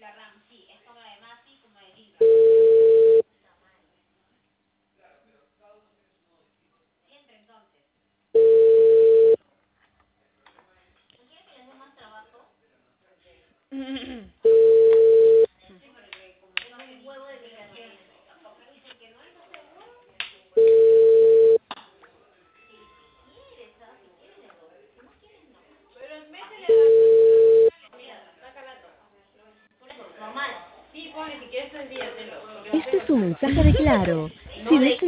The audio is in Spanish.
Este es un mensaje de Claro. Si ves